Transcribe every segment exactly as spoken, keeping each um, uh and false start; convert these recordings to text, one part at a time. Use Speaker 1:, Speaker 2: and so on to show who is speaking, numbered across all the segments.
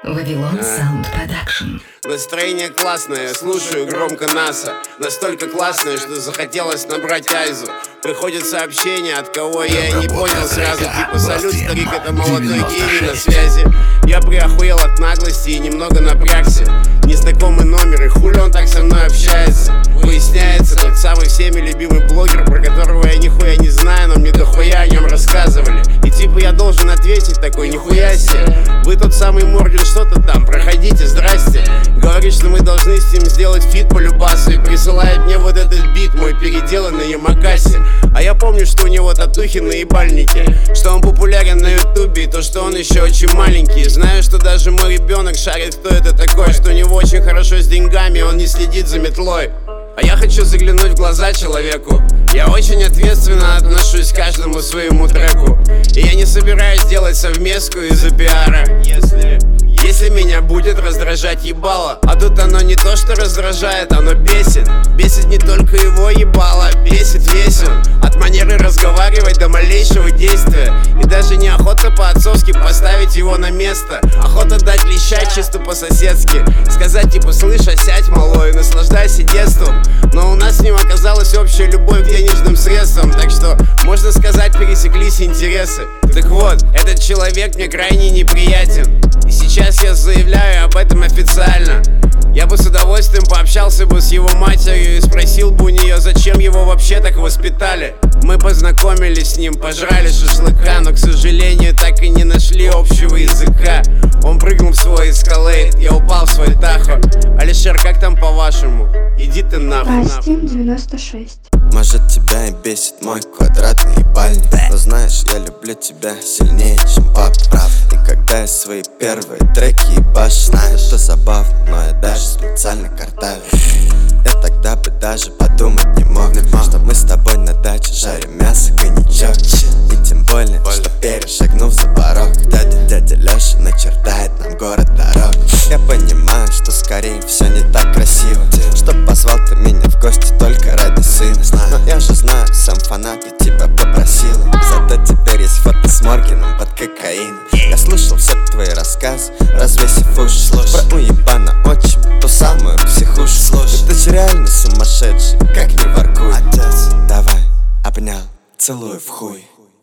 Speaker 1: Вавилон Sound Production.
Speaker 2: Настроение классное, слушаю громко НАСА. Настолько классное, что захотелось набрать Айзу. Приходят сообщения, от кого я и не понял сразу. Типа: салют, старик, это молодой Киви на связи. Я приохуел от наглости и немного напрягся. Незнакомый номер, и хули он так со мной общается. Выясняется, тот самый всеми любимый блогер, про которого я нихуя не знаю, но мне дохуя о нем рассказывали. И типа я должен ответить такой: нихуя себе, вы тот самый Морген, что-то там, проходите, здрасте. Говорит, что мы должны с ним сделать фит по любасу, и присылает мне вот этот бит, мой переделанный Ямакаси. А я помню, что у него татухи на ебальнике, что он популярен на ютубе, и то, что он еще очень маленький. Знаю, что даже мой ребенок шарит, кто это такой, что у него очень хорошо с деньгами, он не следит за метлой. А я хочу заглянуть в глаза человеку. Я очень ответственно отношусь к каждому своему треку, и я не собираюсь делать совместку из-за пиара. Если... Если меня будет раздражать ебало, а тут оно не то что раздражает, оно бесит. Бесит не только его ебало, бесит весь он. От манеры разговаривать до малейшего действия. И даже не охота по-отцовски поставить его на место, охота дать леща чисто по-соседски. Сказать типа: слышь, осядь, малой, наслаждайся детством. Но у нас с ним оказалась общая любовь к денежным средствам, так что, можно сказать, пересеклись интересы. Так вот, этот человек мне крайне неприятен, и сейчас я заявляю об этом официально. Я бы с удовольствием пообщался бы с его матерью и спросил бы у нее, зачем его вообще так воспитали. Мы познакомились с ним, пожрали шашлыка, но, к сожалению, так и не нашли общего языка. Он прыгнул в свой эскалейт, я упал в свой Тахо. Алишер, как там по-вашему? Иди ты нахуй.
Speaker 3: Астим девяносто шесть.
Speaker 4: Может, тебя и бесит мой квадратный ебальник, но знаешь, я люблю тебя сильнее, чем папа. И когда я свои первые треки ебашу, знаешь, это забавно, но я даже специально картавлю. Я тогда бы даже подумать не мог, что мы с тобой на даче жарим мясо, коньячок. И тем более, что перешагнув за порог, дядя, дядя Леша начертает нам город дорог. Я понимаю, что скорее все не так красиво, что позвал ты меня в гости только ради сына. Но я же знаю, сам фанат, и тебя попросил. Зато теперь есть фото с Моргеном под кокаин. Я слушал все твои рассказы, развесив уши, про уебана отчим, ту самую психушу. Ты же реально сумасшедший, как не воркуй. Отец, давай, обнял, целую в хуй.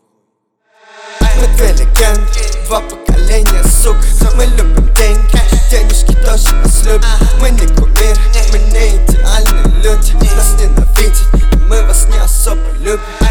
Speaker 4: Мы две легенды, два поколения, сука. Мы любим деньги, денежки тоже нас любят. Мы не кумиры, мы не идеальные люди. Нас ненавидят, и мы вас не особо любим.